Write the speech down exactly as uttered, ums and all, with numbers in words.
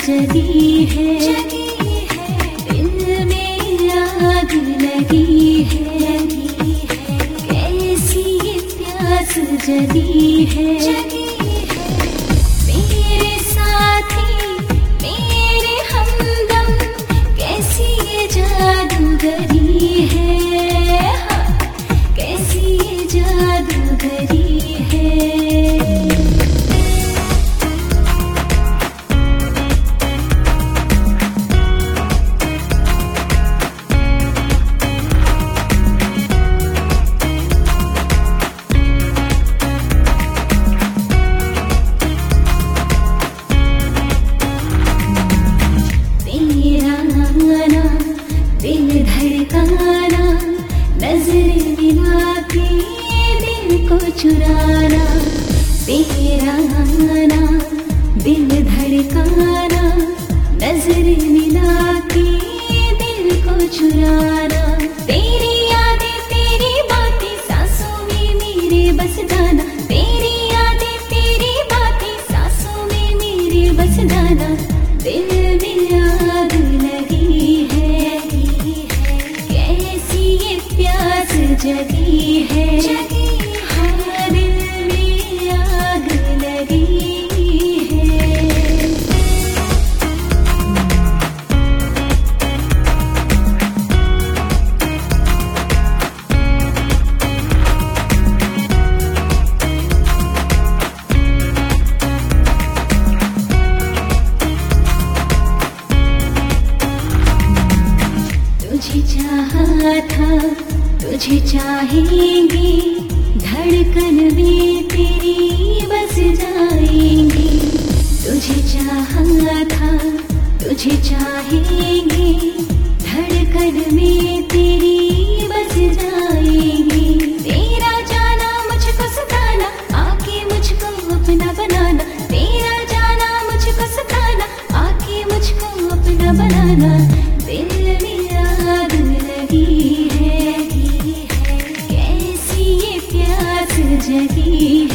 जगी है, दिल में आग लगी है, कैसी ये प्यास जगी है। मेरे साथी मेरे हमदम कैसी ये जादूगरी है, कैसी ये जादूगरी है। दिल धड़काना, नजर मिला के दिल को चुराना, तेरा आना दिल धड़काना, नजर मिला के दिल को चुराना। तेरी यादें तेरी बातें सांसों में मेरे बस जाना, तेरी यादें तेरी बातें सांसों में मेरे बस जाना। दिल में आग लगी है, कैसी ये प्यास जगी है, हाँ दिल में आग लगी है। तुझे चाहा था, तुझे चाहेंगे, धड़कन में तेरी बस जाएंगे। तुझे चाहा था, तुझे चाहेंगे, धड़कन में तेरी बस जाएंगे। तेरा जाना मुझको सताना, आके मुझको अपना बनाना, तेरा जाना मुझको सताना, आके मुझको अपना बनाना। दिल में आग लगी है, कैसी ये प्यास जगी